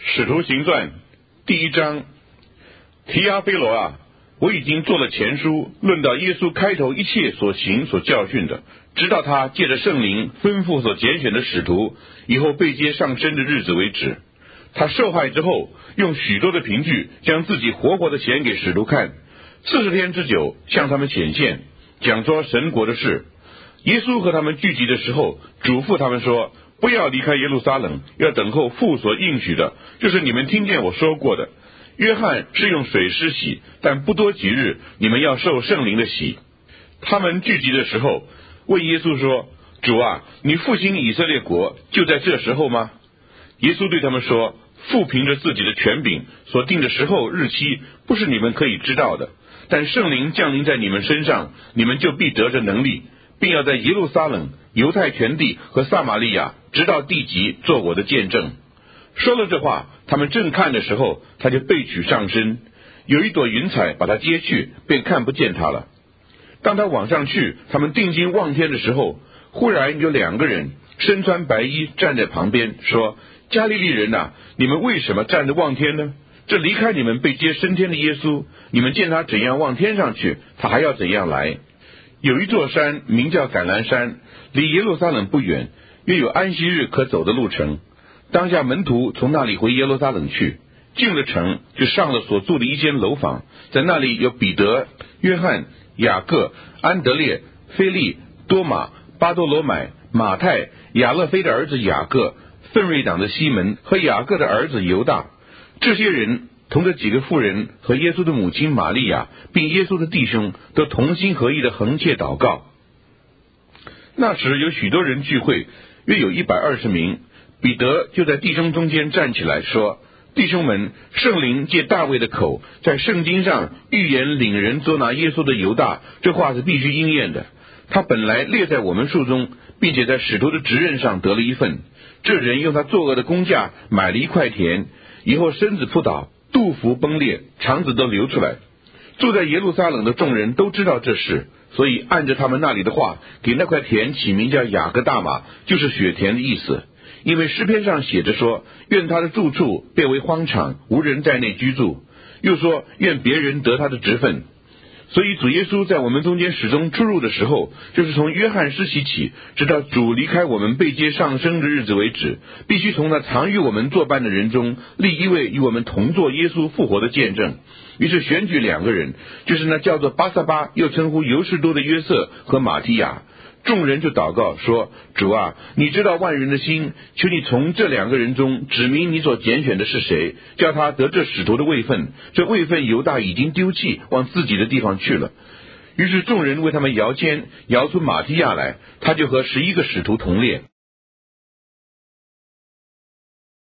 使徒行传第1章，提阿非罗啊，我已经做了前书，论到耶稣开头一切所行所教训的，直到他借着圣灵吩咐所拣选的使徒以后被接上升的日子为止。他受害之后，用许多的凭据将自己活活的显给使徒看，40天之久向他们显现，讲说神国的事。耶稣和他们聚集的时候，嘱咐他们说，不要离开耶路撒冷，要等候父所应许的，就是你们听见我说过的。约翰是用水施洗，但不多几日，你们要受圣灵的洗。他们聚集的时候，问耶稣说，主啊，你复兴以色列国就在这时候吗？耶稣对他们说，父凭着自己的权柄所定的时候日期，不是你们可以知道的，但圣灵降临在你们身上，你们就必得着能力，并要在耶路撒冷、犹太全地和撒玛利亚直到地极做我的见证。说了这话，他们正看的时候，他就被取上身，有一朵云彩把他接去，便看不见他了。当他往上去，他们定睛望天的时候，忽然有2个人身穿白衣站在旁边，说，加利利人啊，你们为什么站着望天呢？这离开你们被接升天的耶稣，你们见他怎样望天上去，他还要怎样来。有一座山名叫橄榄山，离耶路撒冷不远，约有安息日可走的路程。当下门徒从那里回耶路撒冷去，进了城，就上了所住的一间楼房，在那里有彼得、约翰、雅各、安德烈、腓利、多马、巴多罗买、马太、亚勒菲的儿子雅各、奋锐党的西门和雅各的儿子犹大。这些人同着几个妇人和耶稣的母亲玛利亚，并耶稣的弟兄，都同心合意的横切祷告。那时有许多人聚会，约有120名。彼得就在弟兄中间站起来说，弟兄们，圣灵借大卫的口在圣经上预言领人捉拿耶稣的犹大，这话是必须应验的。他本来列在我们数中，并且在使徒的职任上得了一份。这人用他作恶的工价买了一块田，以后身子扑倒，肚腹崩裂，肠子都流出来。住在耶路撒冷的众人都知道这事，所以按着他们那里的话，给那块田起名叫雅各大马，就是雪田的意思。因为诗篇上写着说，愿他的住处变为荒场，无人在内居住。又说，愿别人得他的职分。所以主耶稣在我们中间始终出入的时候，就是从约翰施洗起，直到主离开我们被接上升的日子为止，必须从那常与我们作伴的人中立一位与我们同作耶稣复活的见证。于是选举2个人，就是那叫做巴撒巴，又称呼犹士多的约瑟和马提亚。众人就祷告说，主啊，你知道万人的心，求你从这2个人中指明你所拣选的是谁，叫他得这使徒的位分。这位分犹大已经丢弃，往自己的地方去了。于是众人为他们摇签，摇出马提亚来，他就和11个使徒同列。